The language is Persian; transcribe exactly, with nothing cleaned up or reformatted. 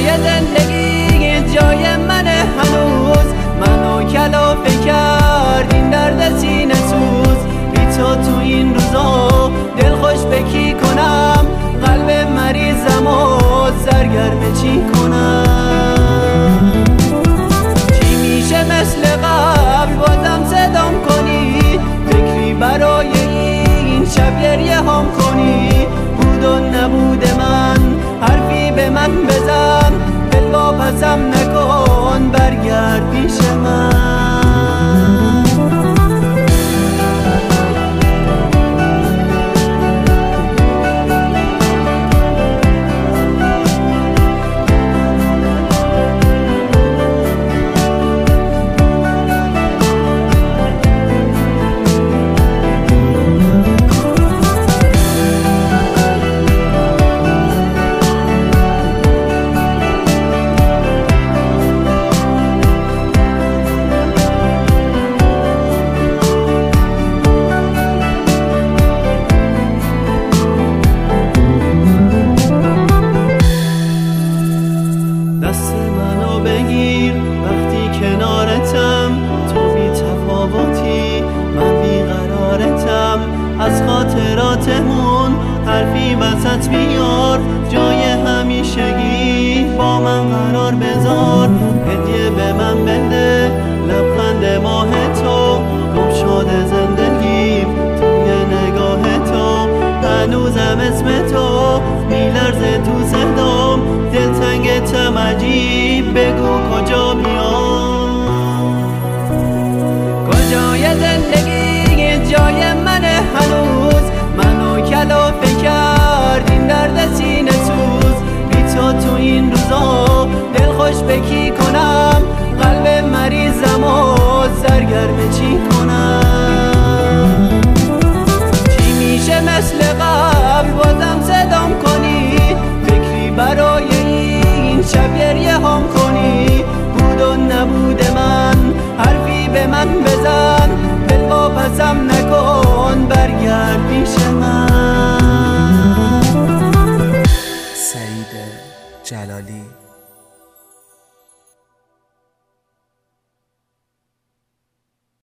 کجای زندگی جای منه هنوز، منو کلافه کرد این درد سینه سوز. بی تو تو این روزا دل خوش به کی کنم، قلب مریضم و سرگرم چی کنم. چی میشه مثل قبل بازم صدام کنی، فکری برای این شب گریه هم کنی. بود و نبود من حرفی به من بزن، دل واپسم نکن برگرد پیش من. دست منو بگیر وقتی کنارتم، تو بی تفاوتی من بی قرارتم. از خاطراتمون حرفی وسط بیار، جای همیشگی با من قرار بذار. هدیه به من بده لبخند ماه تو، گم شده زندگیم توی نگاه تو. هنوزم اسم تو میلرزه تو صدام، دلتنگتم عجیب بگو کجا بیام. کجای زندگی جای منه هنوز، منو کلافه کرد این درد سینه سوز. بی تو تو این روزا دل خوش به کی